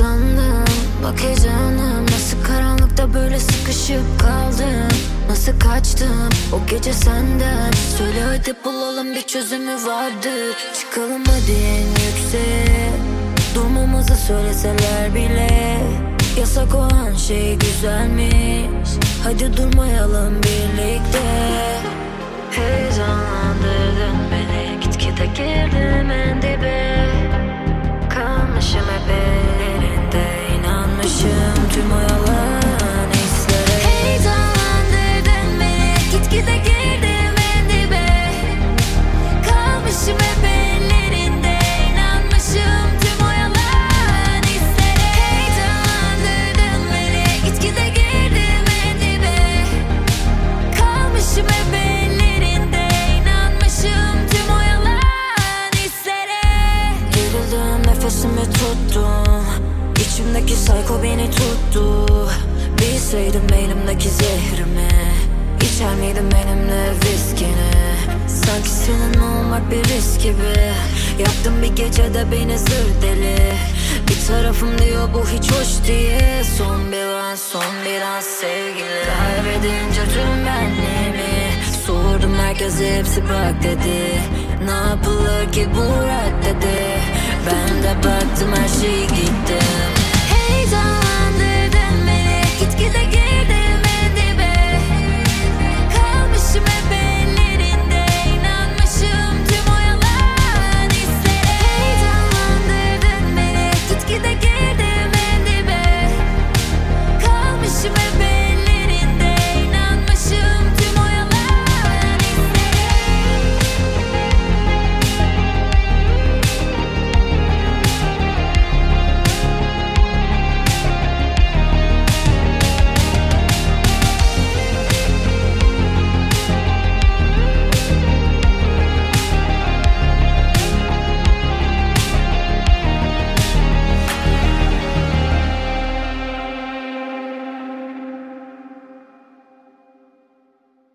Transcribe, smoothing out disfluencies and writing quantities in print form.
sandım. Bak heyecanım, nasıl karanlıkta böyle sıkışıp kaldım. Nasıl kaçtım o gece senden. Söyle hadi bulalım, bir çözümü vardır. Çıkalım hadi en yükseğe. Durmamızı söyleseler bile yasak olan şey güzelmiş. Hadi durmayalım birlikte. Heyecanlandırdın beni, gitgide girdim en dibe. Kalmışım hep ellerinde, inanmışım tüm o yalan hislere. Heyecanlandırdın beni, gitgide girdim en dibe. Kalmışım hep ellerinde, inanmışım tüm o yalan hislere. Heyecanlandırdın beni, gitgide girdim en dibe. Kalmışım hep ellerinde, inanmışım tüm o yalan hislere. Gerildim, nefesimi tuttum. İçimdeki sayko beni tuttu. Bilseydim elimdeki zehrimi, İçer miydim benimle viskini? Sanki senin olmak bir risk gibi. Yaktın bir gecede beni zır deli. Bir tarafım diyor bu hiç hoş değil. Son bir an, son bir an sevgili. Kaybedince tüm benliğimi sordum, herkese hepsi bırak dedi. Ne yapılır ki bu reddedi? Ben de baktım her şeyi gittim. Heyecanlandırdın beni, gitgide